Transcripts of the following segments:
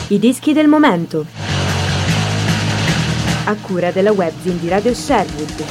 I dischi del momento, a cura della webzine di Radio Sherwood.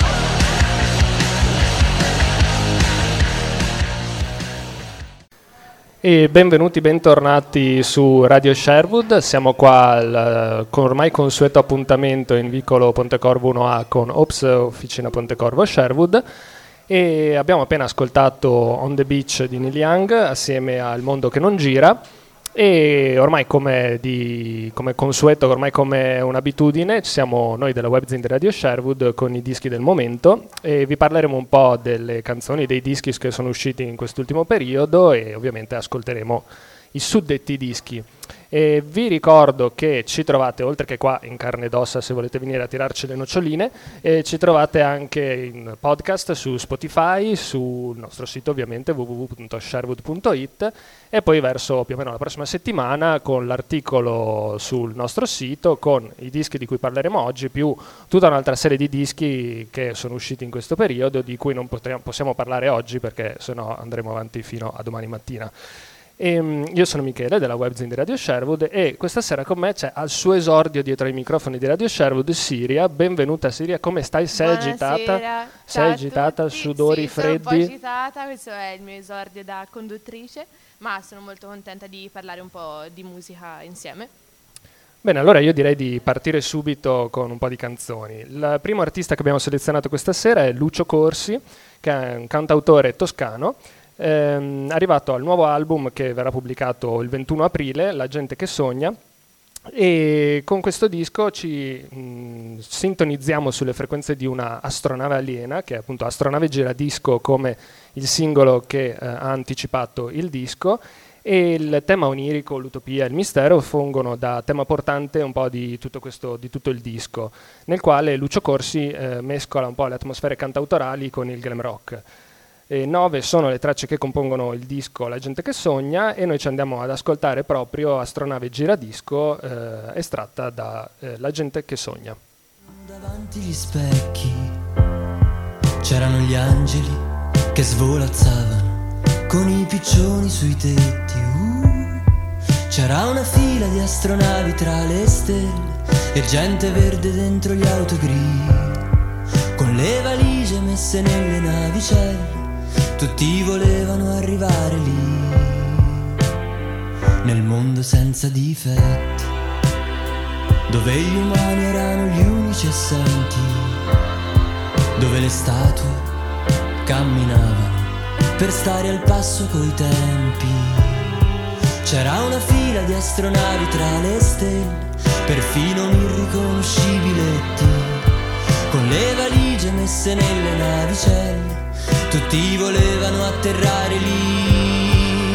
E bentornati su Radio Sherwood. Siamo qua con ormai consueto appuntamento in vicolo Pontecorvo 1A con Ops Officina Pontecorvo Sherwood, e abbiamo appena ascoltato On the Beach di Neil Young assieme al Mondo che non gira, e ormai come consueto, ormai come un'abitudine, ci siamo noi della webzine di Radio Sherwood con i dischi del momento, e vi parleremo un po' delle canzoni, dei dischi che sono usciti in quest'ultimo periodo, e ovviamente ascolteremo i suddetti dischi. E vi ricordo che ci trovate, oltre che qua in carne ed ossa, se volete venire a tirarci le noccioline, ci trovate anche in podcast su Spotify, sul nostro sito ovviamente www.sherwood.it, e poi verso più o meno la prossima settimana con l'articolo sul nostro sito con i dischi di cui parleremo oggi, più tutta un'altra serie di dischi che sono usciti in questo periodo, di cui non possiamo parlare oggi perché sennò andremo avanti fino a domani mattina. Io sono Michele della webzine di Radio Sherwood, e questa sera con me c'è al suo esordio dietro ai microfoni di Radio Sherwood Siria. Benvenuta Siria, come stai? Sei agitata? Sei agitata, sudori freddi? Sono un po' agitata, questo è il mio esordio da conduttrice, ma sono molto contenta di parlare un po' di musica insieme. Bene, allora io direi di partire subito con un po' di canzoni. Il primo artista che abbiamo selezionato questa sera è Lucio Corsi, che è un cantautore toscano, arrivato al nuovo album che verrà pubblicato il 21 aprile, La gente che sogna, e con questo disco ci sintonizziamo sulle frequenze di una astronave aliena, che è appunto Astronave Giradisco, come il singolo che ha anticipato il disco, e il tema onirico, l'utopia e il mistero fungono da tema portante un po' di tutto il disco, nel quale Lucio Corsi mescola un po' le atmosfere cantautorali con il glam rock. 9 sono le tracce che compongono il disco La gente che sogna, e noi ci andiamo ad ascoltare proprio Astronave Giradisco, estratta da La gente che sogna. Davanti gli specchi c'erano gli angeli che svolazzavano con i piccioni sui tetti. C'era una fila di astronavi tra le stelle e gente verde dentro gli autogrill, con le valigie messe nelle navicelle. Tutti volevano arrivare lì, nel mondo senza difetti, dove gli umani erano gli unici assenti, dove le statue camminavano per stare al passo coi tempi. C'era una fila di astronavi tra le stelle, perfino un'irriconoscibiletti, con le valigie messe nelle navicelle. Tutti volevano atterrare lì,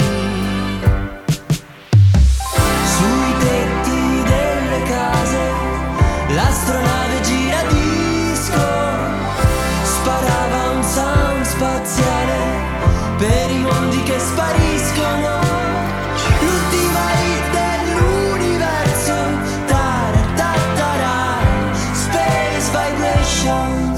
sui tetti delle case, l'astronave Giradisco sparava un sound spaziale per i mondi che spariscono. L'ultima hit dell'universo, ta-ra-ta-ta-ra, Space Vibrations.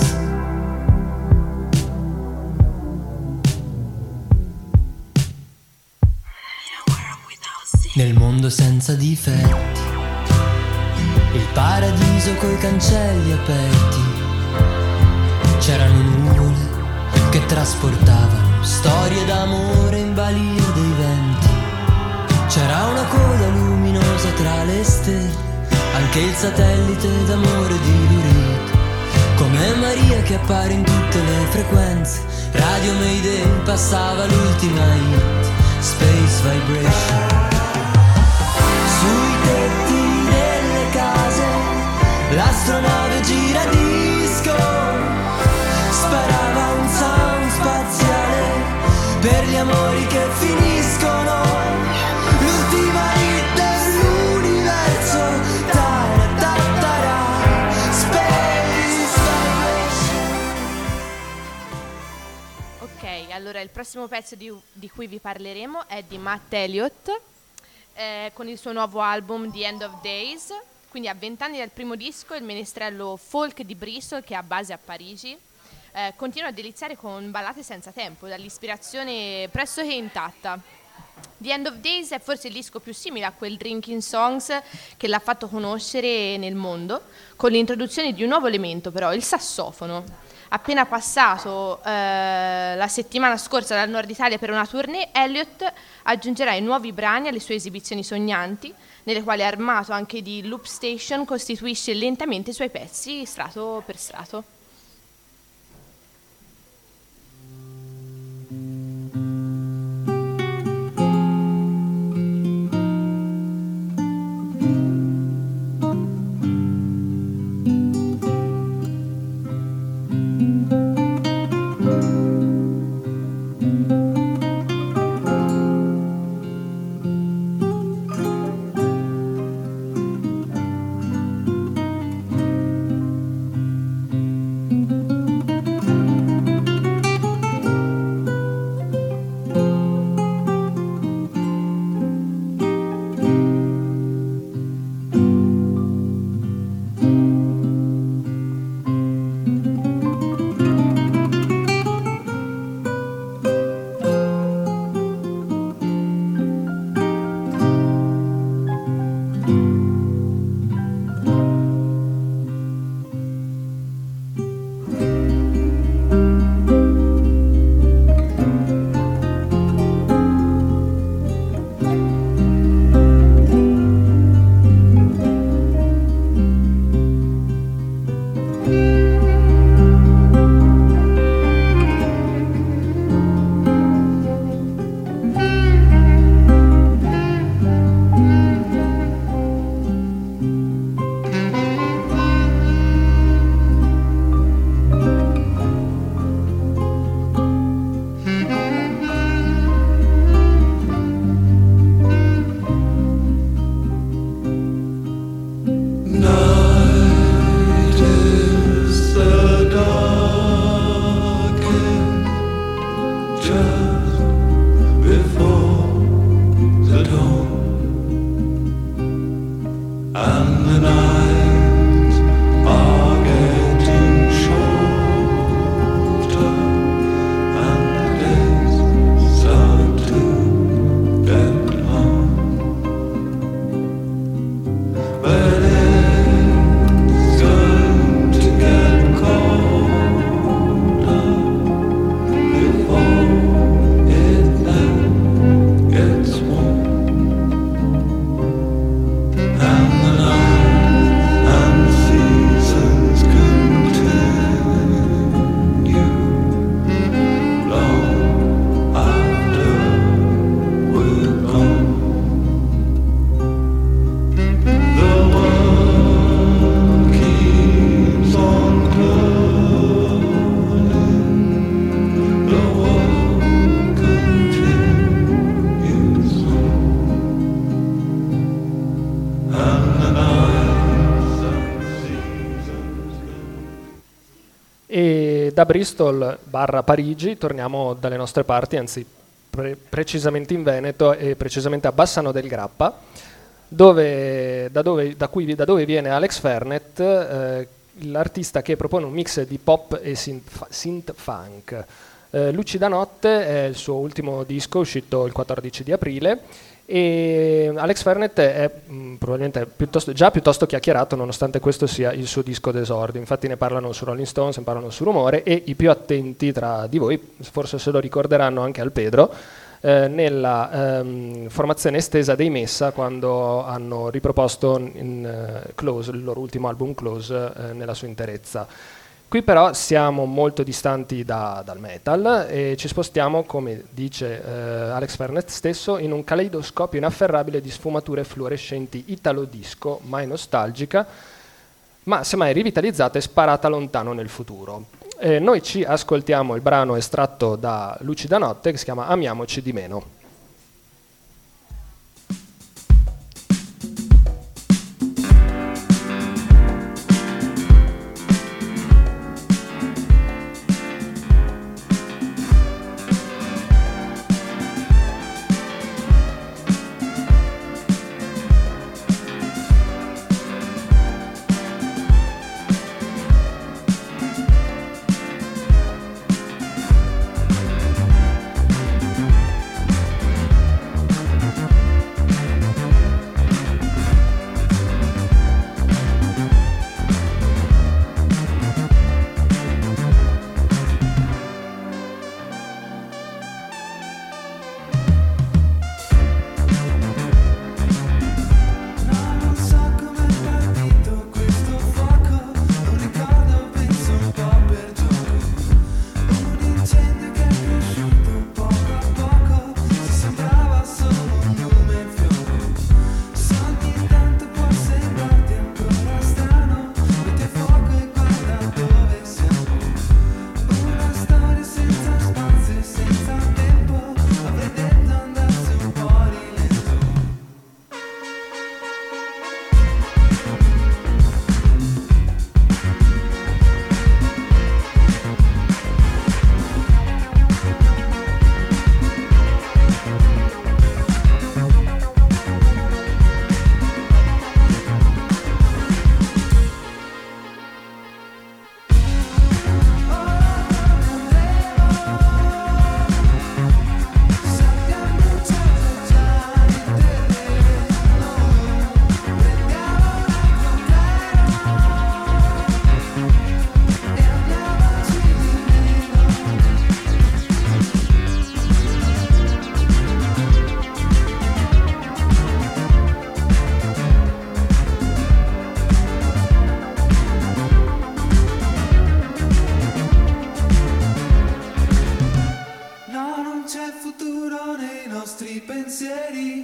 Nel mondo senza difetti, il paradiso coi cancelli aperti, c'erano nuvole che trasportavano storie d'amore in balia dei venti. C'era una coda luminosa tra le stelle, anche il satellite d'amore di Lurid, come Maria che appare in tutte le frequenze. Radio Mayday passava l'ultima hit, Space Vibration. Sui tetti delle case, l'astronave Giradisco sparava un sound spaziale per gli amori che finiscono. L'ultima hit dell'universo, ta-ra-ta-ta-ra, Space Vibration. Ok, allora il prossimo pezzo di cui vi parleremo è di Matt Elliott, con il suo nuovo album The End of Days. Quindi a 20 anni dal primo disco, il menestrello folk di Bristol, che ha base a Parigi, continua a deliziare con ballate senza tempo, dall'ispirazione pressoché intatta. The End of Days è forse il disco più simile a quel Drinking Songs che l'ha fatto conoscere nel mondo, con l'introduzione di un nuovo elemento però, il sassofono. Appena passato la settimana scorsa dal Nord Italia per una tournée, Elliott aggiungerà i nuovi brani alle sue esibizioni sognanti, nelle quali, armato anche di loop station, costituisce lentamente i suoi pezzi strato per strato. Da Bristol / Parigi torniamo dalle nostre parti, anzi precisamente in Veneto e precisamente a Bassano del Grappa, da dove viene Alex Fernet, l'artista che propone un mix di pop e synth funk. Lucida Notte è il suo ultimo disco, uscito il 14 di aprile, e Alex Fernet è probabilmente piuttosto chiacchierato, nonostante questo sia il suo disco d'esordio. Infatti ne parlano su Rolling Stones, ne parlano su Rumore, e i più attenti tra di voi forse se lo ricorderanno anche al Pedro, nella formazione estesa dei Messa, quando hanno riproposto Close, il loro ultimo album Close, nella sua interezza. Qui però siamo molto distanti dal metal e ci spostiamo, come dice Alex Fernet stesso, in un caleidoscopio inafferrabile di sfumature fluorescenti italo-disco, mai nostalgica, ma semmai rivitalizzata e sparata lontano nel futuro. Noi ci ascoltiamo il brano estratto da Lucida Notte, che si chiama Amiamoci di meno.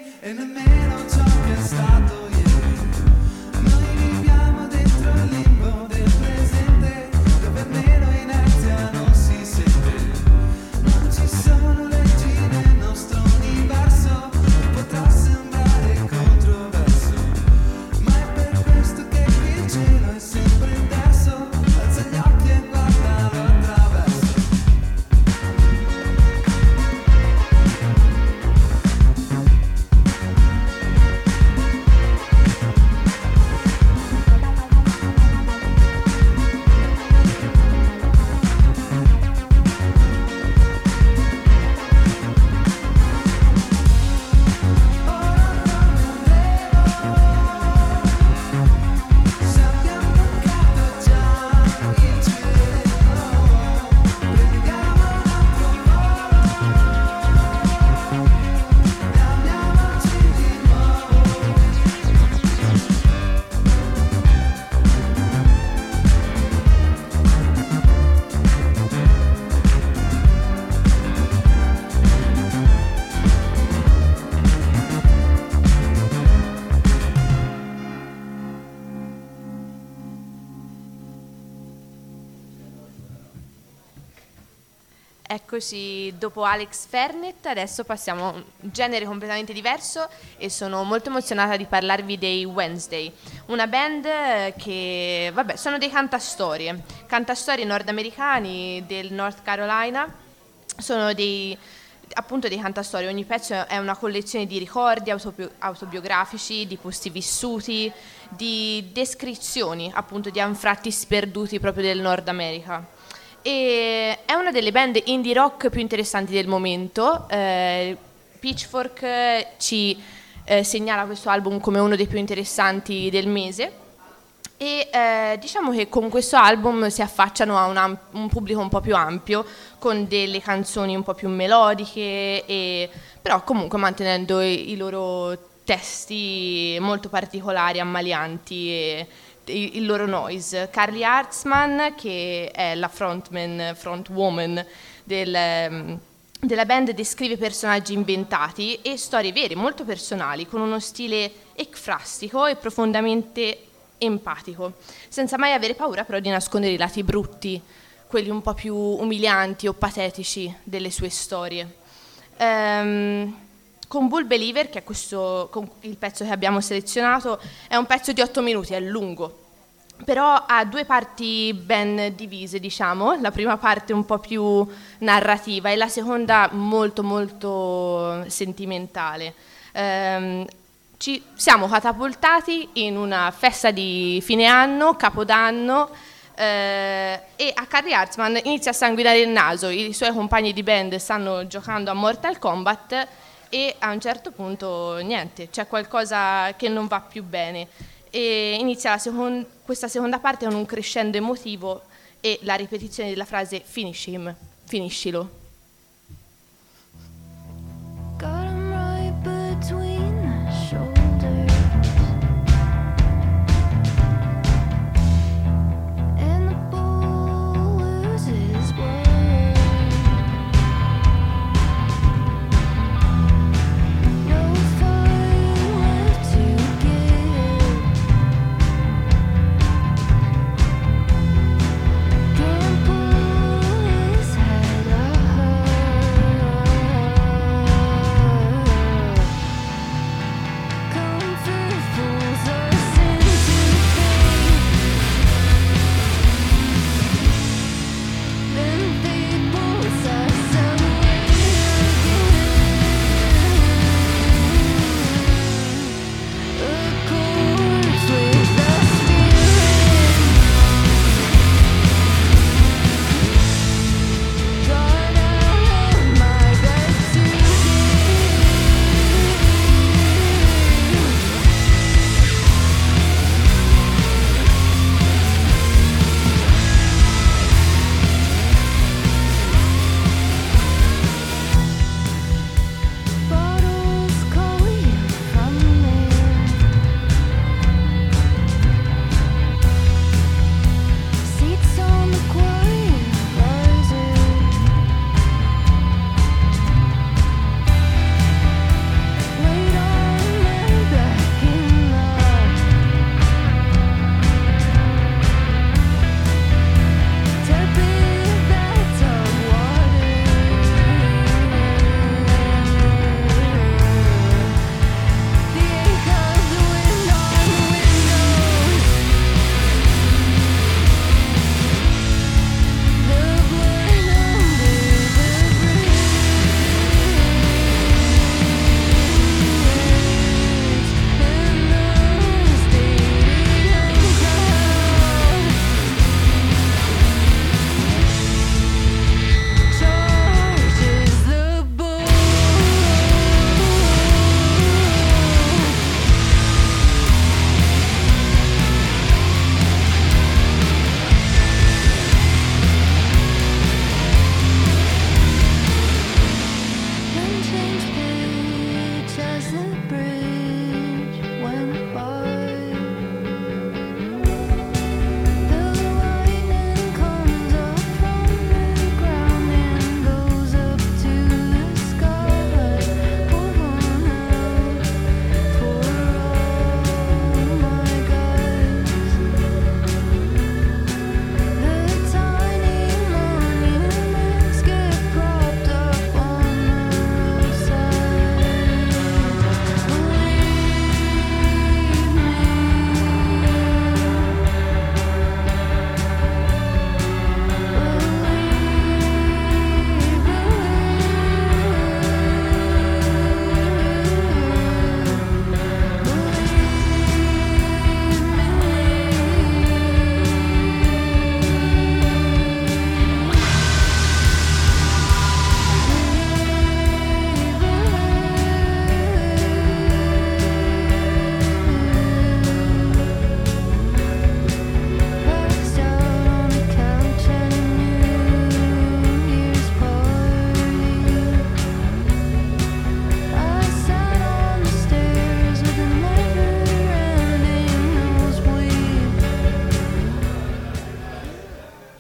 e nemmeno ciò che è stato ieri. Noi viviamo dentro il limbo del presente, dove almeno inerzia non si sente. Non ci sono leggi nel nostro universo, potrà sembrare controverso, ma è per questo che qui il cielo è sempre inverso. Alza gli occhi e guardalo attraverso. Eccoci, dopo Alex Fernet, adesso passiamo a un genere completamente diverso e sono molto emozionata di parlarvi dei Wednesday, una band che, vabbè, sono dei cantastorie nordamericani del North Carolina, sono appunto dei cantastorie, ogni pezzo è una collezione di ricordi autobiografici, di posti vissuti, di descrizioni appunto di anfratti sperduti proprio del Nord America. E è una delle band indie rock più interessanti del momento. Pitchfork ci segnala questo album come uno dei più interessanti del mese e diciamo che con questo album si affacciano a un pubblico un po' più ampio, con delle canzoni un po' più melodiche, però comunque mantenendo i loro testi molto particolari, ammalianti e il loro noise. Carly Hartzman, che è la frontwoman della band, descrive personaggi inventati e storie vere, molto personali, con uno stile ecfrastico e profondamente empatico, senza mai avere paura però di nascondere i lati brutti, quelli un po' più umilianti o patetici delle sue storie. Con Bull Believer, che è il pezzo che abbiamo selezionato, è un pezzo di 8 minuti, è lungo, però ha due parti ben divise, diciamo. La prima parte un po' più narrativa e la seconda molto molto sentimentale. Ci siamo catapultati in una festa di fine anno, Capodanno, e a Carly Hartzman inizia a sanguinare il naso, i suoi compagni di band stanno giocando a Mortal Kombat e a un certo punto niente, c'è qualcosa che non va più bene e inizia questa seconda parte con un crescendo emotivo e la ripetizione della frase "finish him", finiscilo. Got 'em right between the shoulders, and the bull loses blood. No fight left to give. Can't pull his head up.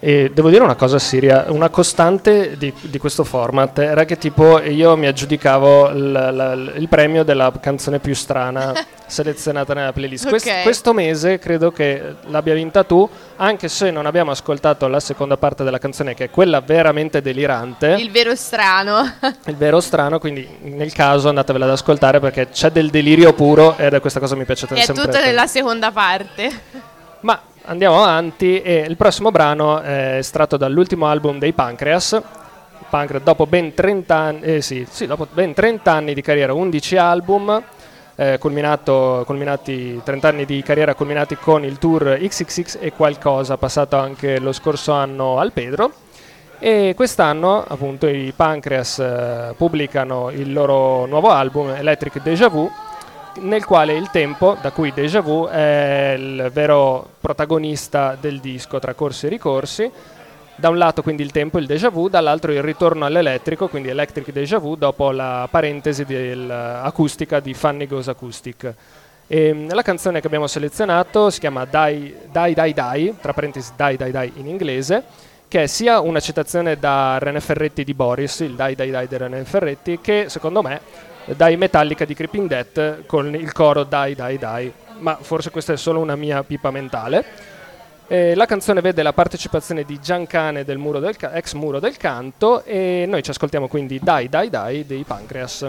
E devo dire una cosa, Siria, una costante di questo format era che tipo io mi aggiudicavo il premio della canzone più strana selezionata nella playlist. Ok. Questo mese credo che l'abbia vinta tu, anche se non abbiamo ascoltato la seconda parte della canzone, che è quella veramente delirante, Il vero strano. il vero strano, quindi nel caso andatevela ad ascoltare perché c'è del delirio puro ed è questa cosa mi piace È sempre. tutto nella seconda parte. Ma andiamo avanti e il prossimo brano è estratto dall'ultimo album dei Pancreas. Dopo ben 30 anni, dopo ben 30 anni di carriera, 11 album, culminati 30 anni di carriera culminati con il tour XXX e qualcosa, passato anche lo scorso anno al Pedro. E quest'anno appunto i Pancreas pubblicano il loro nuovo album Electric Deja Vu, nel quale il tempo, da cui Deja Vu è il vero protagonista del disco tra corsi e ricorsi. Da un lato quindi il tempo, il déjà vu, dall'altro il ritorno all'elettrico, quindi Electric Deja Vu, dopo la parentesi dell'acustica di Funny Goes Acoustic. E la canzone che abbiamo selezionato si chiama Die Die Die Die, tra parentesi Die Die Die in inglese, che è sia una citazione da René Ferretti di Boris, il Die Die Die di René Ferretti, che secondo me dai Metallica di Creeping Death con il coro Die Die Die, ma forse questa è solo una mia pipa mentale. La canzone vede la partecipazione di Giancane del ex Muro del Canto e noi ci ascoltiamo quindi Die Die Die dei Pancreas.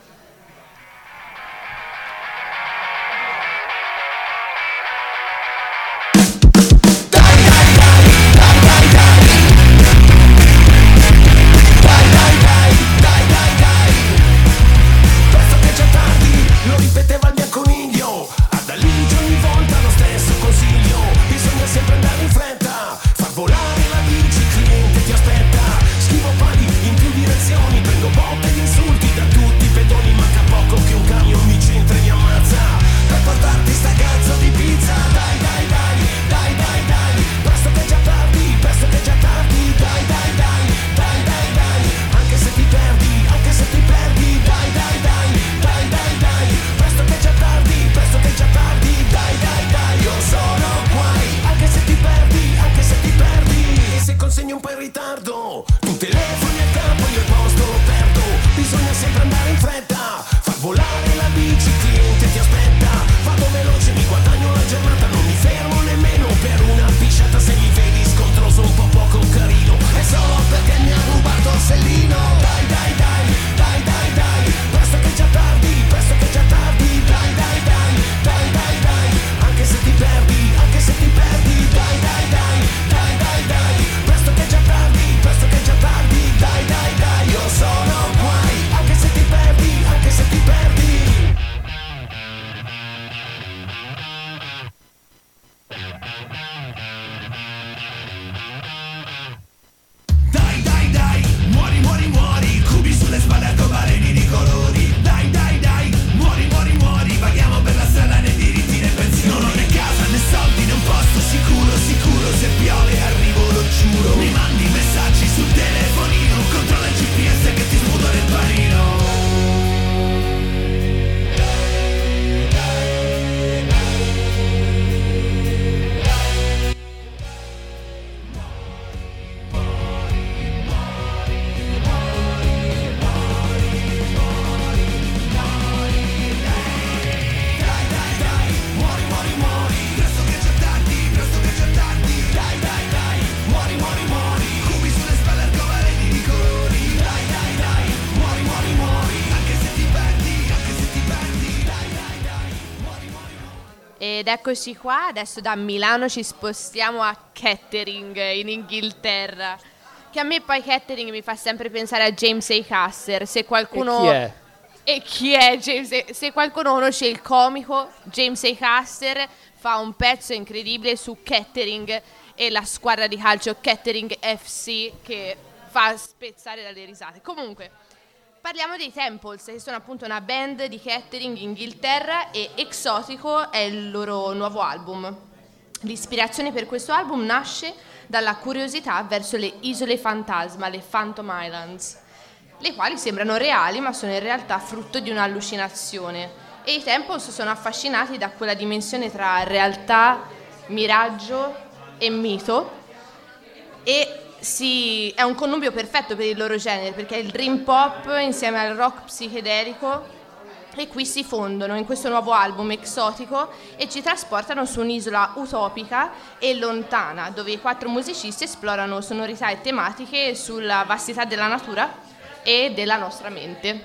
Presto che già tardi, lo ripeteva il mio coniglio. Adaligi ogni volta lo stesso consiglio. Bisogna sempre andare in fretta, far volare la bici, cliente ti aspetta. Schivo pali in più direzioni, prendo botte di insulti da tutti i pedoni. Manca poco che un camion mi centra e mi ammazza per portarti sta cazzo di pizza. Dai dai dai, dai dai dai, presto che già tardi, presto che già tardi. Dai dai dai, dai dai dai, anche se ti perdi, anche se ti perdi. Dai dai dai, dai dai dai, presto che già tardi, presto che già tardi. Dai dai dai, io sono guai, anche se ti perdi, anche se ti perdi. E se consegni un po' in ritardo, tu telefoni al campo, io il posto lo perdo. Bisogna sempre andare in fretta, far volare la bici, cliente ti aspetta. Vado veloce, mi guadagno la giornata, non mi fermo nemmeno per una pisciata. Se mi vedi scontroso un po' poco carino, è solo perché mi ha rubato il sellino. Dai dai dai, dai dai dai, presto che già tardi, presto che già tardi. Dai dai dai, dai dai dai, anche se ti perdi, anche se ti perdi. Dai dai dai, dai dai dai, presto che già tardi, presto che già tardi. Dai dai dai, io sono guai, anche se ti perdi, anche se ti perdi. Dai dai dai, muori muori muori, cubi sulle spalle arcobaleni di colori. Dai dai dai, muori muori muori, vaghiamo per la strada nei diritti del pensiero. Non ho né casa né soldi né un posto sicuro, sicuro se piove arrivo lo giuro. Mi mandi messaggi sul telefonino, controlla il GPS che ti sputo nel panino. Ed eccoci qua, adesso da Milano ci spostiamo a Kettering in Inghilterra. Che a me poi Kettering mi fa sempre pensare a James A. Custer. Se qualcuno... E chi è? E chi è James A. Se qualcuno conosce il comico James A. Custer, fa un pezzo incredibile su Kettering e la squadra di calcio Kettering FC che fa spezzare dalle risate. Comunque, parliamo dei Temples, che sono appunto una band di Kettering, Inghilterra, e Exotico è il loro nuovo album. L'ispirazione per questo album nasce dalla curiosità verso le isole fantasma, le Phantom Islands, le quali sembrano reali ma sono in realtà frutto di un'allucinazione. E i Temples sono affascinati da quella dimensione tra realtà, miraggio e mito, è un connubio perfetto per il loro genere, perché è il dream pop insieme al rock psichedelico, e qui si fondono in questo nuovo album esotico e ci trasportano su un'isola utopica e lontana, dove i 4 musicisti esplorano sonorità e tematiche sulla vastità della natura e della nostra mente.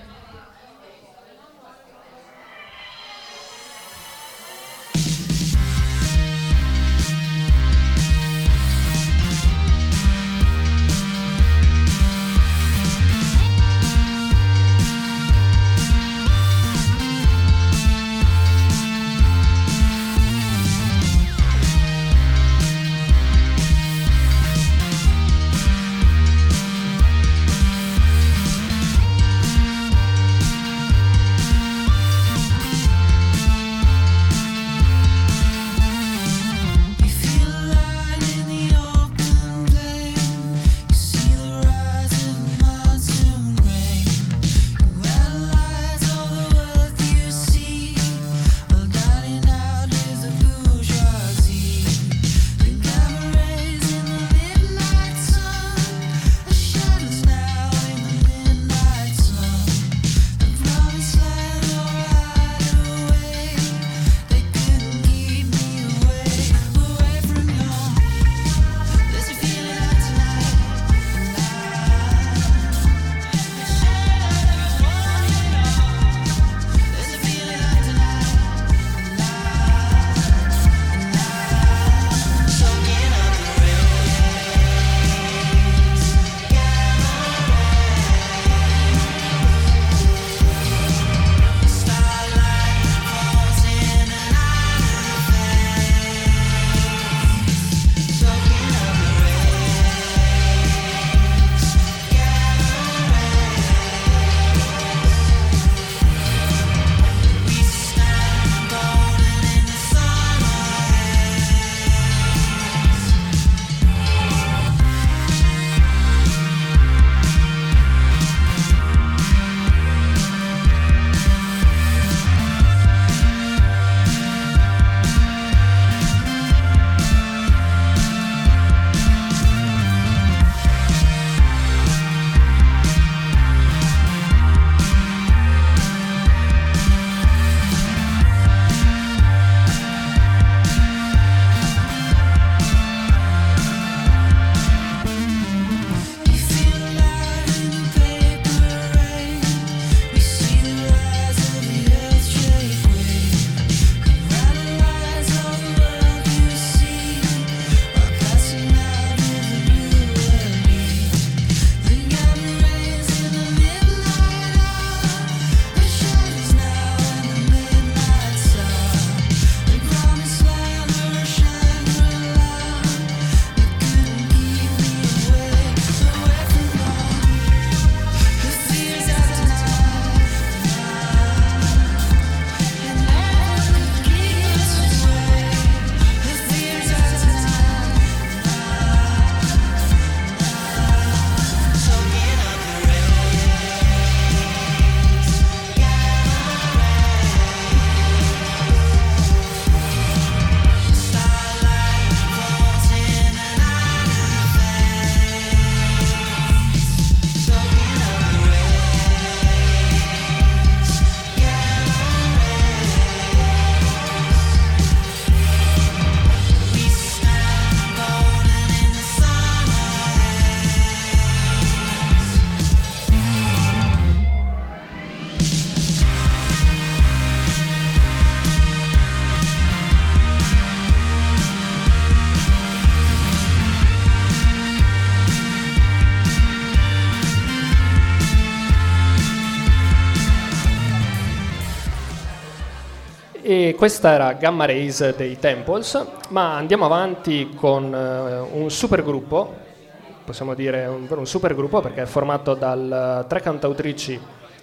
E questa era Gamma Rays dei Temples, ma andiamo avanti con un supergruppo, possiamo dire un supergruppo perché è formato da 3 cantautrici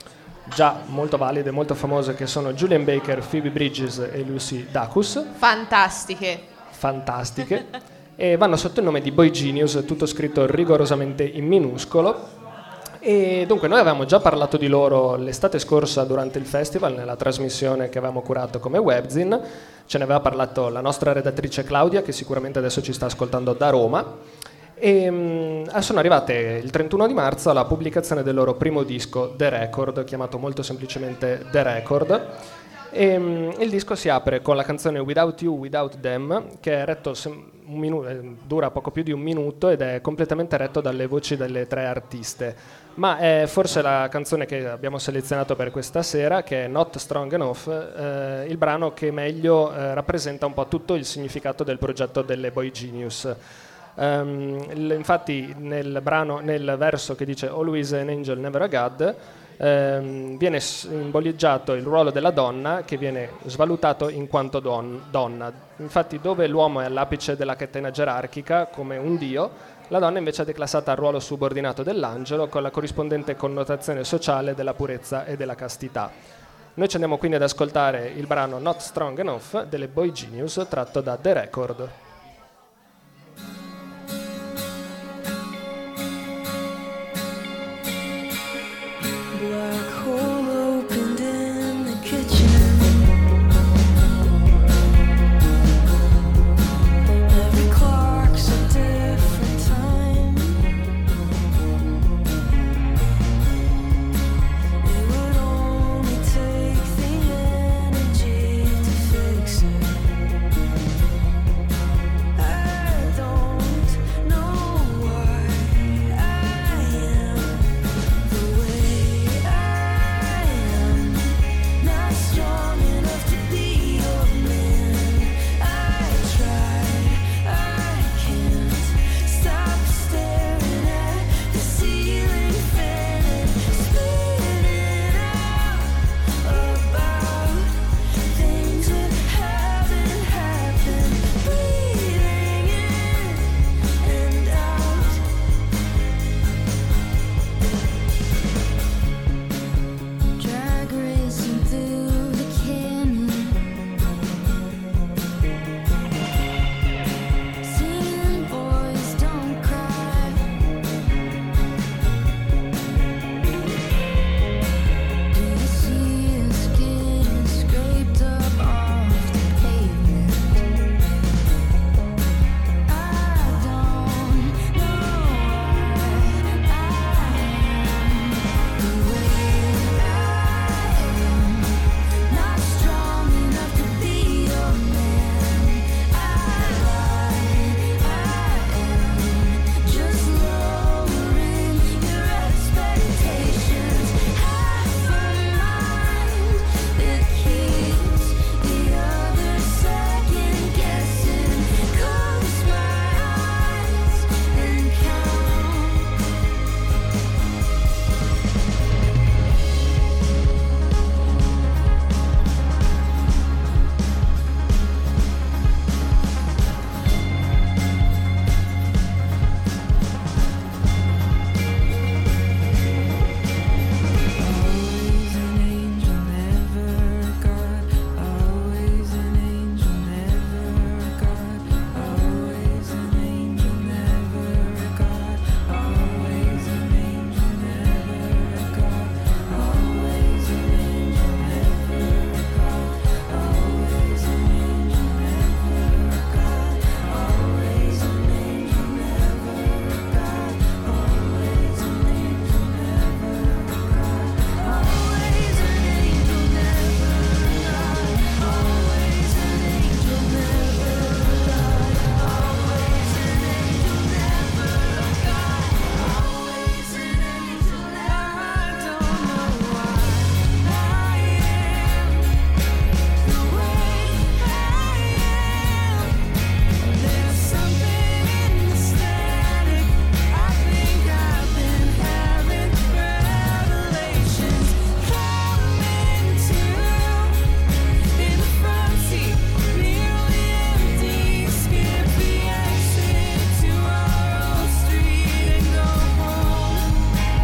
già molto valide, molto famose, che sono Julian Baker, Phoebe Bridges e Lucy Dacus. Fantastiche. E vanno sotto il nome di Boy Genius, tutto scritto rigorosamente in minuscolo. E dunque noi avevamo già parlato di loro l'estate scorsa durante il festival, nella trasmissione che avevamo curato come webzine. Ce ne aveva parlato la nostra redattrice Claudia, che sicuramente adesso ci sta ascoltando da Roma. E sono arrivate il 31 di marzo alla pubblicazione del loro primo disco, The Record, chiamato molto semplicemente The Record. Il disco si apre con la canzone Without You, Without Them, che è retto dura poco più di un minuto ed è completamente retto dalle voci delle tre artiste. Ma è forse la canzone che abbiamo selezionato per questa sera, che è Not Strong Enough, il brano che meglio rappresenta un po' tutto il significato del progetto delle Boy Genius. Infatti nel verso che dice Always an Angel, Never a God, viene simboleggiato il ruolo della donna, che viene svalutato in quanto donna. Infatti dove l'uomo è all'apice della catena gerarchica come un dio, la donna invece è declassata al ruolo subordinato dell'angelo, con la corrispondente connotazione sociale della purezza e della castità. Noi ci andiamo quindi ad ascoltare il brano Not Strong Enough delle Boy Genius, tratto da The Record. Black hole opened in the kitchen. Every clock's a different time. It would only take the energy to fix it. I don't know why I am the way I am, not strong enough to be your man. I try, I can't stop staring at the ceiling fan, spinning out about things that haven't happened, breathing in and out. Drag racing through the canyon, singing boys don't cry. Do you see us getting scraped up off the pavement? I don't know why I am the way I am, not strong enough to be your man. I lie, I am just lowering your expectations. Half a mind that keeps the other second guessing. Close my eyes and count. Always an angel, never a god. Always an angel, never a god. Always an angel, never a god. Always an angel, never a god. Always an angel, never a god. Always an angel, never a god. Always an angel, never a god. Always an angel, never a god. Always an angel, never a god. Always an angel, never a god. Always an angel, never a god. Always an angel, I don't know why I am the way I am. There's something in the static. I think I've been having revelations coming to in the front seat, nearly empty. Skip the exit to our old street and go home.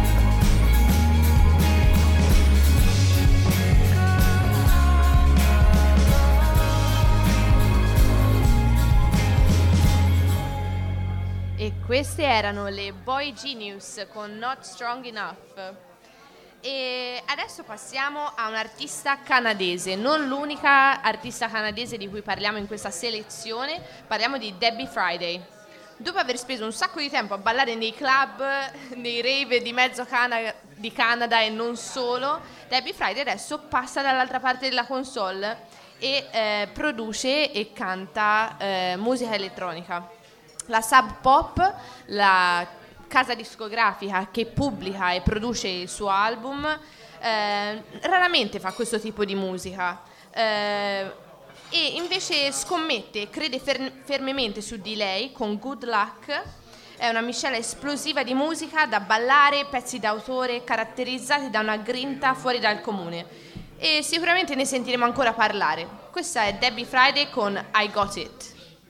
E queste erano le Boy Genius con Not Strong Enough. E adesso passiamo a un'artista canadese, non l'unica artista canadese di cui parliamo in questa selezione, parliamo di Debbie Friday. Dopo aver speso un sacco di tempo a ballare nei club, nei rave di mezzo di Canada e non solo, Debbie Friday adesso passa dall'altra parte della console e produce e canta musica elettronica. La Sub Pop, la casa discografica che pubblica e produce il suo album, raramente fa questo tipo di musica. E invece scommette e crede fermamente su di lei con Good Luck. È una miscela esplosiva di musica da ballare, pezzi d'autore caratterizzati da una grinta fuori dal comune, e sicuramente ne sentiremo ancora parlare. Questa è Debbie Friday con I Got It.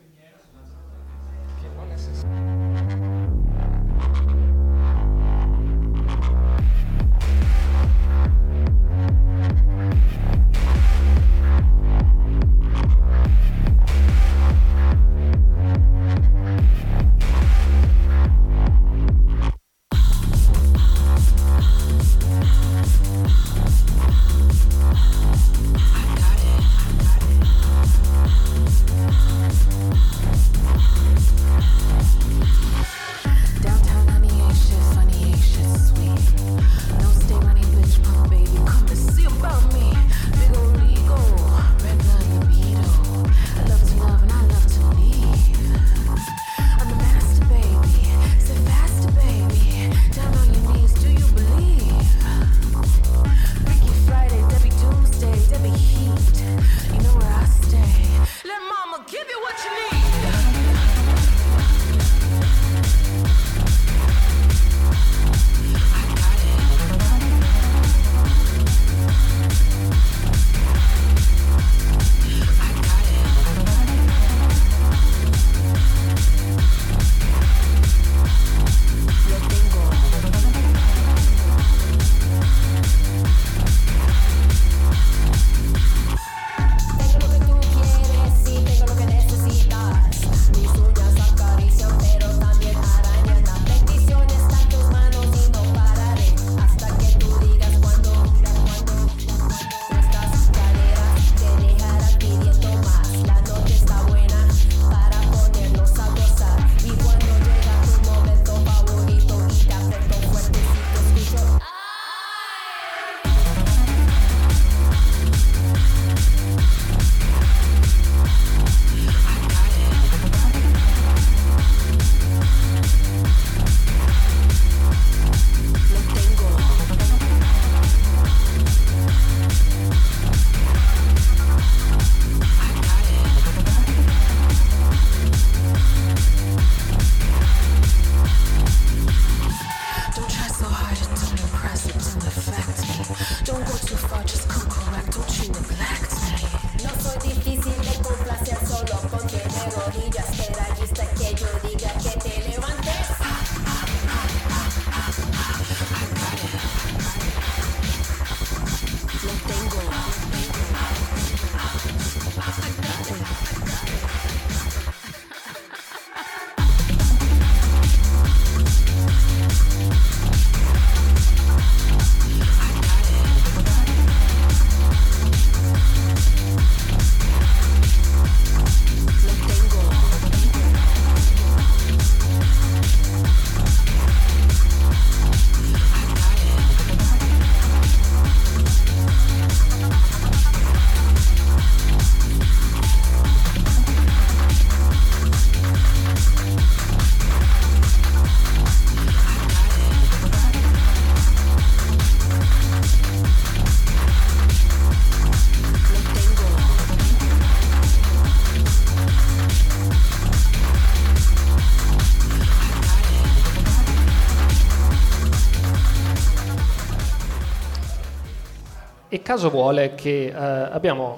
E caso vuole che abbiamo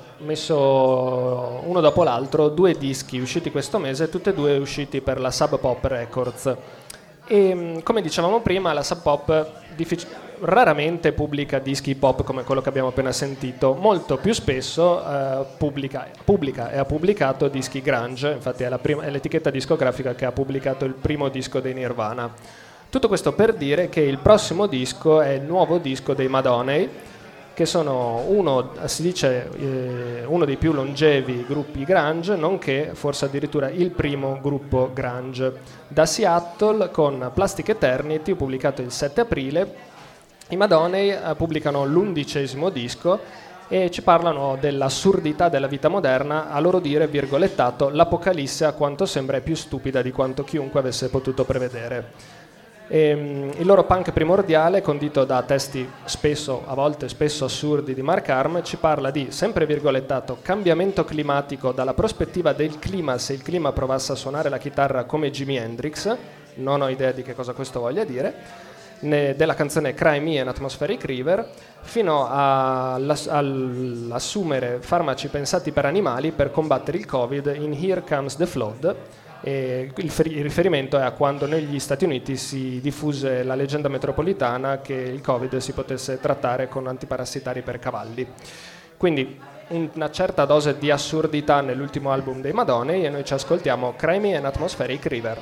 messo uno dopo l'altro due dischi usciti questo mese, tutti e due usciti per la Sub Pop Records. E come dicevamo prima, la Sub Pop raramente pubblica dischi hip hop come quello che abbiamo appena sentito, molto più spesso pubblica e ha pubblicato dischi grunge. Infatti è l'etichetta discografica che ha pubblicato il primo disco dei Nirvana. Tutto questo per dire che il prossimo disco è il nuovo disco dei Madonnay, che sono si dice uno dei più longevi gruppi grunge, nonché forse addirittura il primo gruppo grunge. Da Seattle, con Plastic Eternity, pubblicato il 7 aprile, i Madonney pubblicano l'11° disco e ci parlano dell'assurdità della vita moderna, a loro dire, virgolettato, l'apocalisse a quanto sembra è più stupida di quanto chiunque avesse potuto prevedere. Il loro punk primordiale, condito da testi a volte spesso assurdi di Mark Arm, ci parla di, sempre virgolettato, cambiamento climatico dalla prospettiva del clima se il clima provasse a suonare la chitarra come Jimi Hendrix, non ho idea di che cosa questo voglia dire, della canzone Cry Me and Atmospheric River, fino all'assumere farmaci pensati per animali per combattere il Covid in Here Comes the Flood. E il riferimento è a quando negli Stati Uniti si diffuse la leggenda metropolitana che il Covid si potesse trattare con antiparassitari per cavalli. Quindi una certa dose di assurdità nell'ultimo album dei Madonney, e noi ci ascoltiamo Cry Me and Atmospheric River.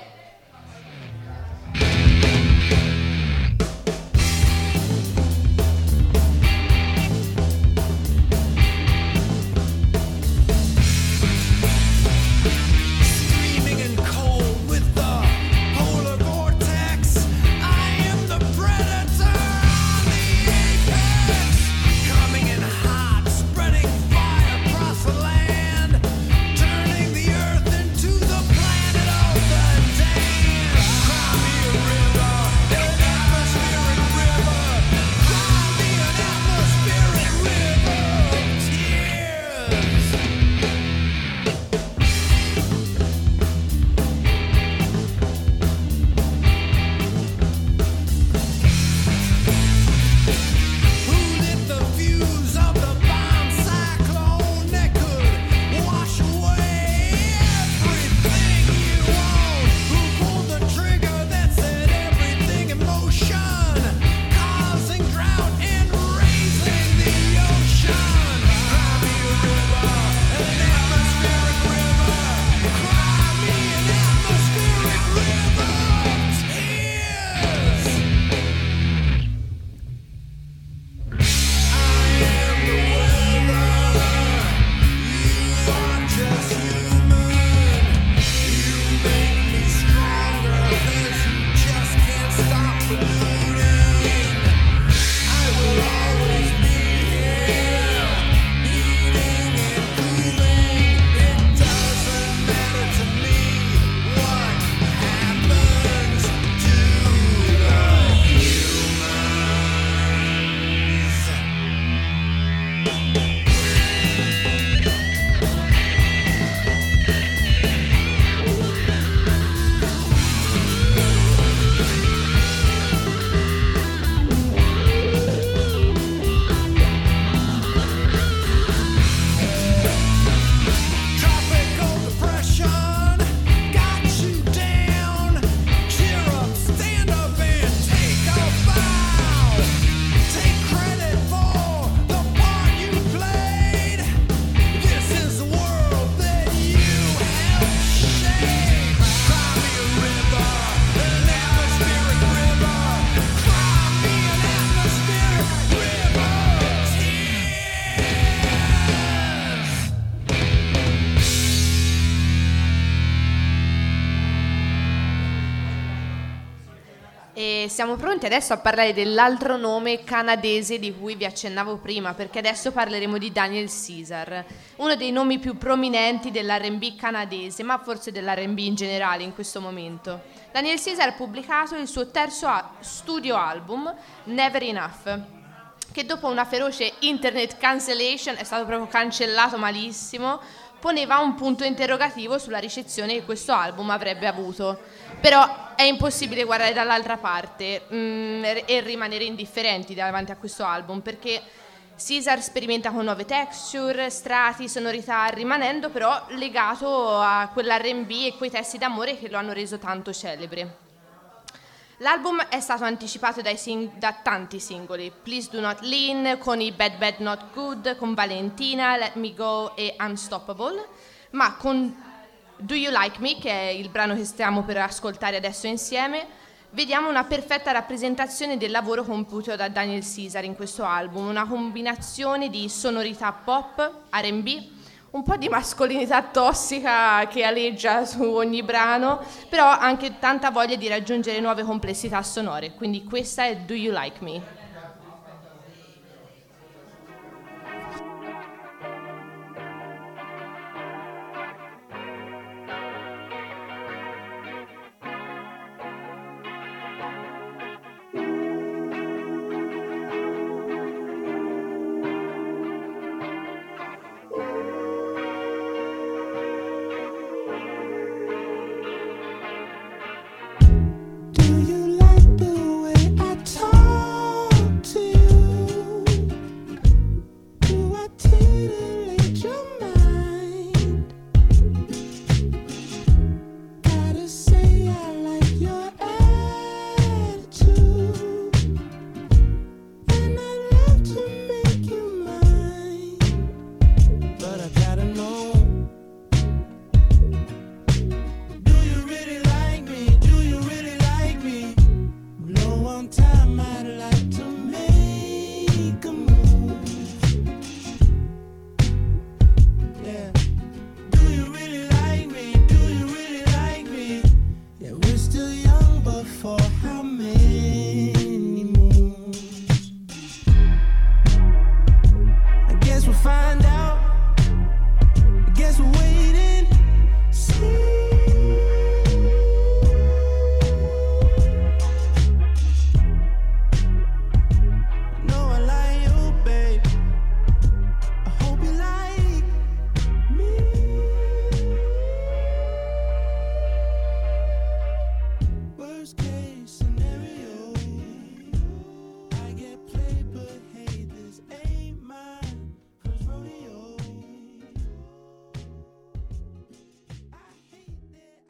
E siamo pronti adesso a parlare dell'altro nome canadese di cui vi accennavo prima, perché adesso parleremo di Daniel Caesar, uno dei nomi più prominenti dell'R&B canadese, ma forse dell'R&B in generale in questo momento. Daniel Caesar ha pubblicato il suo terzo studio album, Never Enough, che dopo una feroce internet cancellation, è stato proprio cancellato malissimo, poneva un punto interrogativo sulla ricezione che questo album avrebbe avuto. Però è impossibile guardare dall'altra parte e rimanere indifferenti davanti a questo album, perché Caesar sperimenta con nuove texture, strati, sonorità, rimanendo però legato a quell'R&B e quei testi d'amore che lo hanno reso tanto celebre. L'album è stato anticipato da tanti singoli: Please Do Not Lean, con i Bad Bad Not Good, con Valentina, Let Me Go e Unstoppable, ma con Do You Like Me, che è il brano che stiamo per ascoltare adesso insieme, vediamo una perfetta rappresentazione del lavoro compiuto da Daniel Caesar in questo album, una combinazione di sonorità pop, R&B, un po' di mascolinità tossica che aleggia su ogni brano, però anche tanta voglia di raggiungere nuove complessità sonore. Quindi questa è Do You Like Me? Do you like the way I talk to you? Do I titillate your mind? Gotta say I like your attitude, and I'd love to make you mine, but I gotta know. Do you really like me? Do you really like me? Blow one time, I'd like to make a move. Yeah. Do you really like me? Do you really like me? Yeah, we're still young, but for how many moons? I guess we'll find out. I guess we'll wait and see. No, I like you, babe. I hope you like me. Worst case scenario, I get played, but hey, this ain't my first rodeo. I hate that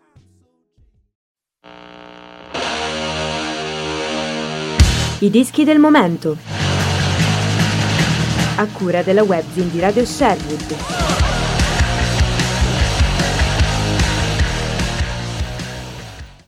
I'm so I dischi del momento. A cura della webzine di Radio Sherwood.